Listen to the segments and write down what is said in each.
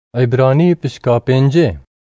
عبرانی پشکا پنجه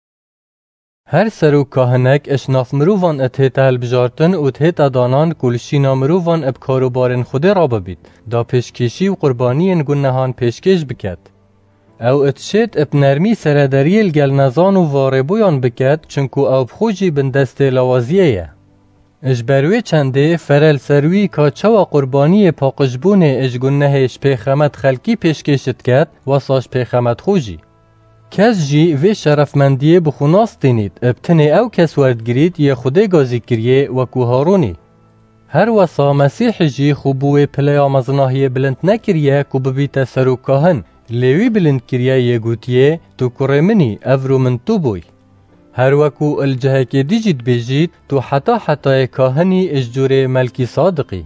هر سرو کاهنک اشناف مروفان اتهت هلبجارتن و اتهت دانان کلشینا مروفان اب کاروبارن خود را ببید دا پیشکشی و قربانی گناهان پیشکش بکد او اتشت اب نرمی سردریل گل نزان و واربویان بکد چنکو او بخوجی بندست لوازیه اجبروی چنده فرل سروی که چوا قربانی پاقشبون اجگنهش پیخمت خلکی پیشکشت کد و ساش پیخمت خوجی کس جی وی شرفمندیه بخوناس تینید ابتنه او کس وردگرید یه خوده گازی کریه وکو هارونی هر وصا مسیح جی خوبوه پلی آمزناهی بلند نکریه کو ببیت سرو کاهن لیوی بلند کریه یه گوتیه تو کره منی افرو من تو بوی هر وکو الجهک دیجید بیجید تو حتی کاهنی اججور ملکی صادقی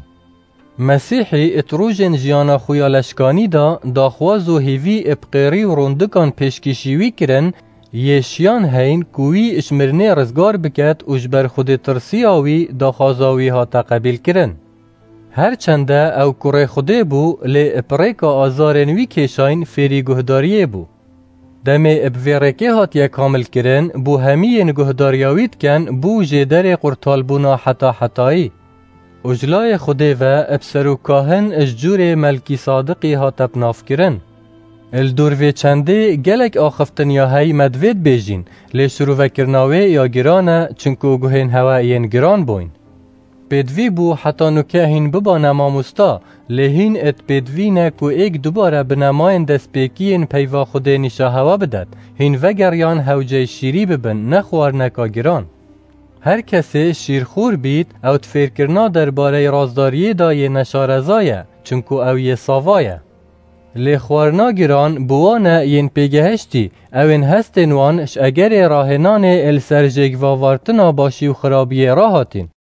مسیحی اتروجن جیانا خویا لشکانی دا داخواز و هیوی ابقیری و روندکان پیشکشیوی کرن یشیان هین کوی اشمرنه رزگار بکت و جبر خود ترسیاوی داخوازاوی ها تقبیل کرن هر چنده او کره خوده بو لی اپریکا آزارنوی کشاین فیری گهداریه بو دمه ابویرکه هات یا کامل کرن بو همی نگهداریاوید کن بو جدر قرطالبونا حتایی اجلای خوده و ابسرو کاهن اججور ملکی صادقی هاتب ناف کرن الدوروی چنده گلک آخفتن یا هی مدوید بیجین لی شروع وکرناوی یا گرانه چنکو گوهین هوائین گران بوین بدوی بو حتی نکه هین ببا نماموستا لی هین ات بدوینه کو ایک دوباره بنماین دست پیکین پیوا خوده نشا هوا بدد هین وگریان هوجه شیری ببن نخوار نکا گران هر کسی شیرخور بید او تفیر کرنا درباره رازداری دای نشارزایه چونکو او یه ساوایه لی خوارنا گران بوانه ین پیگهشتی او این هستن وانش اگر راهنان السرجگ واوارتنا باشی و خرابی راهاتین